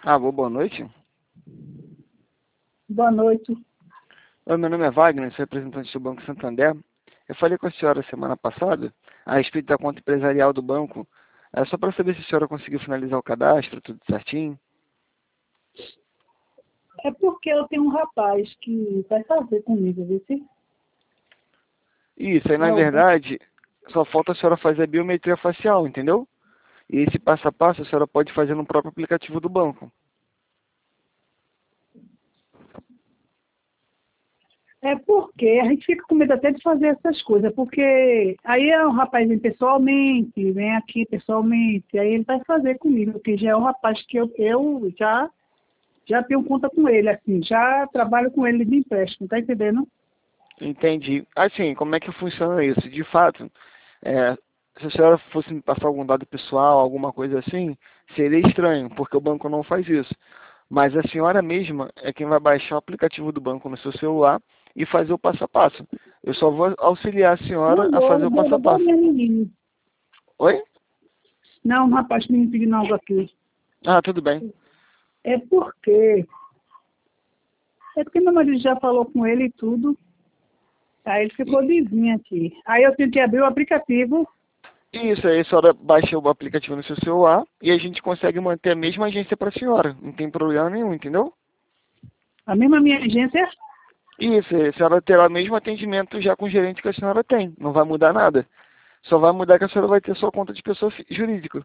Alô, boa noite. Boa noite. Oi, meu nome é Wagner, sou representante do Banco Santander. Eu falei com a senhora semana passada a respeito da conta empresarial do banco. É só para saber se a senhora conseguiu finalizar o cadastro, tudo certinho. É porque eu tenho um rapaz que vai fazer comigo, viu? Isso, aí na Não, verdade, só falta a senhora fazer a biometria facial, entendeu? E esse passo a passo a senhora pode fazer no próprio aplicativo do banco. é porque a gente fica com medo até de fazer essas coisas, porque aí o rapaz vem pessoalmente, vem aqui pessoalmente, aí ele vai fazer comigo, porque já é um rapaz que eu já tenho conta com ele, assim, já trabalho com ele de empréstimo, tá entendendo? Entendi. Assim, como é que funciona isso? De fato, se a senhora fosse me passar algum dado pessoal, alguma coisa assim, seria estranho, porque o banco não faz isso. Mas a senhora mesma é quem vai baixar o aplicativo do banco no seu celular e fazer o passo a passo. Eu só vou auxiliar a senhora Não a vou, fazer não o vou, passo a não vou passo. minha menina. Oi? Não, o rapaz me pedindo algo aqui. Ah, tudo bem. É porque, é porque meu marido já falou com ele e tudo. Aí ele ficou vizinho aqui. Aí eu tenho que abrir o aplicativo. Isso aí, a senhora baixa o aplicativo no seu celular e a gente consegue manter a mesma agência para a senhora. Não tem problema nenhum, entendeu? A mesma minha agência. Isso, a senhora terá o mesmo atendimento já com o gerente que a senhora tem. Não vai mudar nada. Só vai mudar que a senhora vai ter sua conta de pessoa jurídica.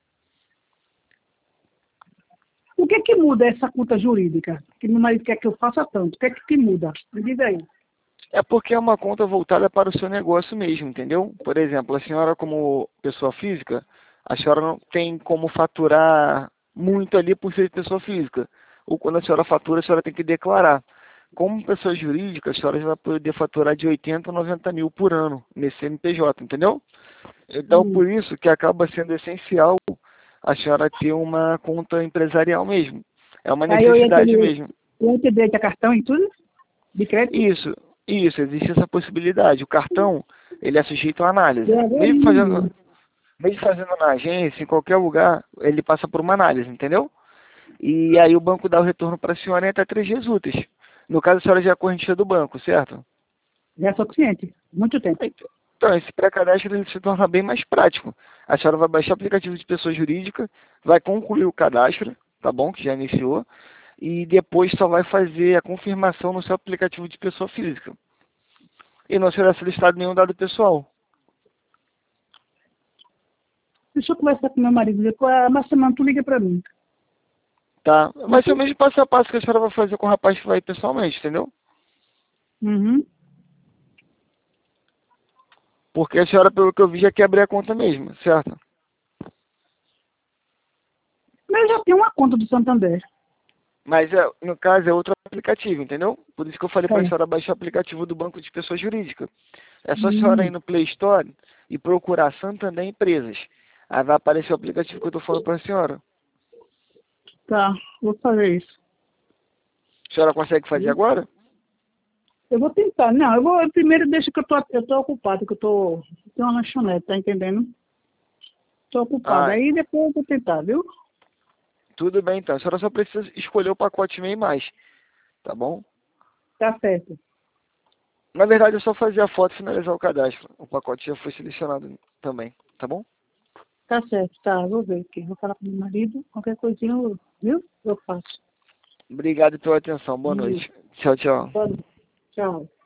O que é que muda essa conta jurídica? Que meu marido quer que eu faça tanto. O que é que muda? Me diz aí. É porque é uma conta voltada para o seu negócio mesmo, entendeu? Por exemplo, a senhora como pessoa física, a senhora não tem como faturar muito ali por ser pessoa física. Ou quando a senhora fatura, a senhora tem que declarar. Como pessoa jurídica, a senhora já vai poder faturar de 80 a 90 mil por ano nesse CNPJ, entendeu? Então, Hum. por isso que acaba sendo essencial a senhora ter uma conta empresarial mesmo. É uma Aí necessidade mesmo. eu ia ter direito a cartão e tudo? De crédito? Isso, existe essa possibilidade. O cartão, ele é sujeito à análise. Devagarinho. Mesmo fazendo na agência, em qualquer lugar, ele passa por uma análise, entendeu? E aí o banco dá o retorno para a senhora em até 3 dias úteis. No caso, a senhora já é correntista do banco, certo? Já sou cliente. Muito tempo. Então, esse pré-cadastro ele se torna bem mais prático. A senhora vai baixar o aplicativo de pessoa jurídica, vai concluir o cadastro, tá bom? Que já iniciou, e depois só vai fazer a confirmação no seu aplicativo de pessoa física. E não será solicitado nenhum dado pessoal. Deixa eu conversar com meu marido. Depois, uma semana tu liga pra mim. Tá? Vai ser o mesmo passo a passo que a senhora vai fazer com o rapaz que vai pessoalmente, entendeu? Uhum. Porque a senhora, pelo que eu vi, já quer abrir a conta mesmo, certo? Mas eu já tenho uma conta do Santander. Mas no caso é outro aplicativo, entendeu? Por isso que eu falei para a É. senhora baixar o aplicativo do Banco de Pessoa Jurídica. É só a senhora ir Hum. no Play Store e procurar Santander Empresas. Aí vai aparecer o aplicativo que eu estou falando para a senhora. Tá, vou fazer isso. A senhora consegue fazer agora? Eu vou tentar. Não, eu primeiro deixo que eu tô ocupado, que eu tenho uma lanchonete, tá entendendo? Tô ocupada. Ah, Aí depois eu vou tentar, viu? tudo bem então. A senhora só precisa escolher o pacote MEI mais, tá bom? Tá certo. Na verdade é só fazer a foto e finalizar o cadastro. O pacote já foi selecionado também, tá bom? Tá certo, tá. Vou ver aqui. Vou falar com meu marido. Qualquer coisinha, viu? Eu faço. Obrigado pela atenção. Boa Isso. noite. Tchau, tchau. Pode. Tchau.